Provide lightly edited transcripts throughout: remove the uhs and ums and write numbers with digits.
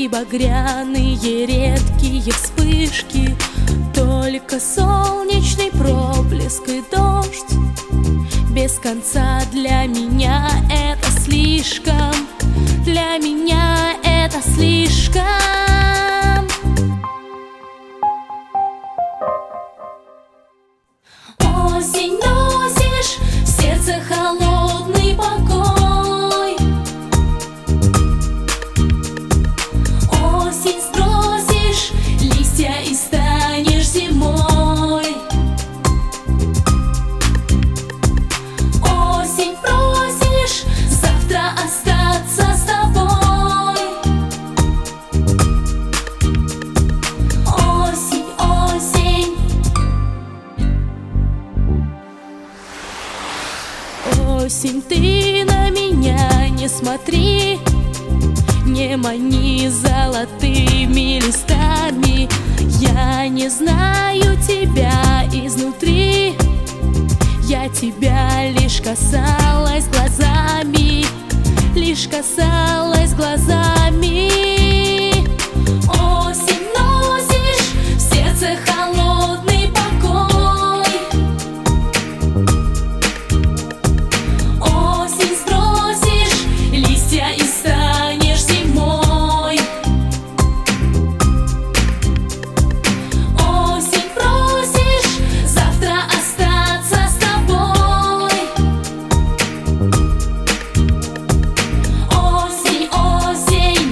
багряные редкие вспышки, только солнечный проблеск и дождь. Без конца для меня это слишком, для меня это слишком. Осень, носишь в сердце холодный покой. Осень, сбросишь листья и станешь зимой. Осень, просишь завтра остаться с тобой. Осень, осень. Осень, ты на меня не смотри, не мани золотыми листами. Я не знаю тебя изнутри, я тебя лишь касалась глазами, лишь касалась глазами. Осень, носишь в сердце холодный покой. Осень, сбросишь листья и станешь зимой. Осень, просишь завтра остаться с тобой. Осень, осень.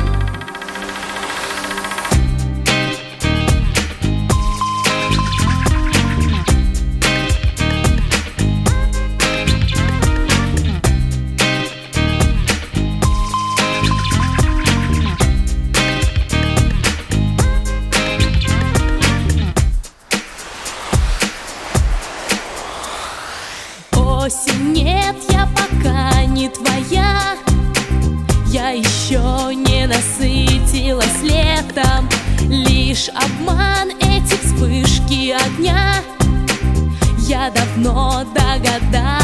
Осень, нет, я пока не твоя. Я еще не насытилась летом, лишь обман эти вспышки огня. Я давно догадалась.